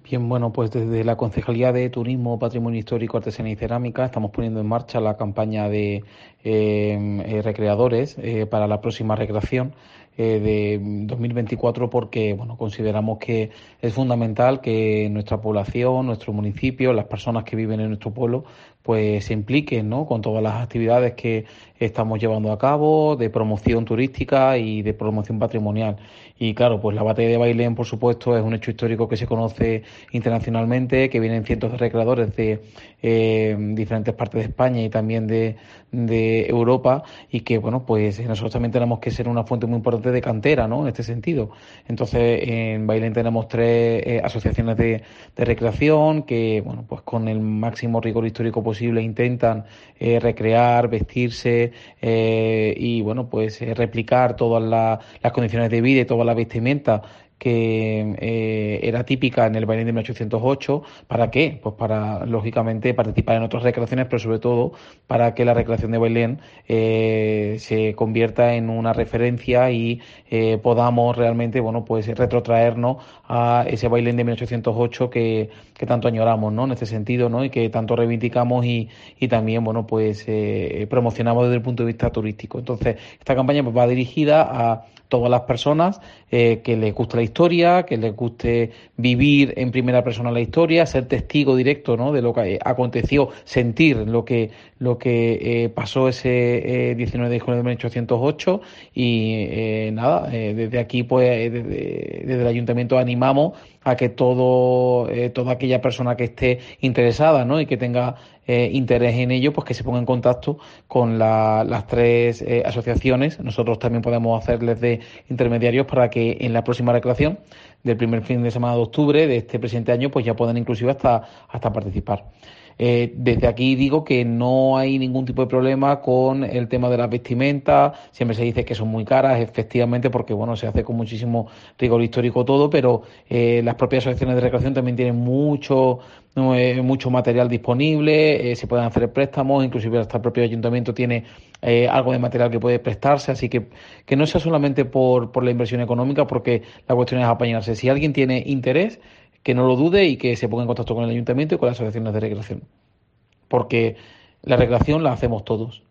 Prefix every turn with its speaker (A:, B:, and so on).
A: Bien, bueno, pues desde la Concejalía de Turismo, Patrimonio Histórico, Artesanía y Cerámica estamos poniendo en marcha la campaña de recreadores para la próxima recreación de 2024 porque, bueno, consideramos que es fundamental que nuestra población, nuestro municipio, las personas que viven en nuestro pueblo, pues se impliquen, ¿no?, con todas las actividades que estamos llevando a cabo de promoción turística y de promoción patrimonial. Y claro, pues la batalla de Bailén, por supuesto, es un hecho histórico que se conoce internacionalmente, que vienen cientos de recreadores de diferentes partes de España y también de Europa, y que, bueno, pues nosotros también tenemos que ser una fuente muy importante de cantera, ¿no?, en este sentido. Entonces, en Bailén tenemos tres asociaciones de recreación que, bueno, pues con el máximo rigor histórico posible intentan recrear, vestirse y, bueno, pues replicar todas las condiciones de vida y toda la vestimenta que era típica en el Bailén de 1808. ¿Para qué? Pues para, lógicamente, participar en otras recreaciones, pero sobre todo para que la recreación de Bailén se convierta en una referencia y podamos realmente, bueno, pues retrotraernos a ese Bailén de 1808 que tanto añoramos, ¿no?, en este sentido, ¿no?, y que tanto reivindicamos y también, bueno, pues promocionamos desde el punto de vista turístico. Entonces, esta campaña pues va dirigida a todas las personas que les guste la historia, que les guste vivir en primera persona la historia, ser testigo directo, ¿no?, de lo que aconteció, sentir lo que pasó ese 19 de junio de 1808 y nada, desde aquí pues desde el ayuntamiento animamos a que toda aquella persona que esté interesada, ¿no?, y que tenga interés en ello, pues que se ponga en contacto con las tres asociaciones. Nosotros también podemos hacerles de intermediarios para que en la próxima recreación del primer fin de semana de octubre de este presente año, pues ya puedan inclusive hasta participar. Desde aquí digo que no hay ningún tipo de problema con el tema de las vestimentas. Siempre se dice que son muy caras, efectivamente, porque bueno, se hace con muchísimo rigor histórico todo, pero las propias asociaciones de recreación también tienen mucho material disponible, se pueden hacer préstamos, inclusive hasta el propio ayuntamiento tiene algo de material que puede prestarse, así que no sea solamente por la inversión económica, porque la cuestión es apañarse. Si alguien tiene interés, que no lo dude y que se ponga en contacto con el ayuntamiento y con las asociaciones de recreación, porque la recreación la hacemos todos.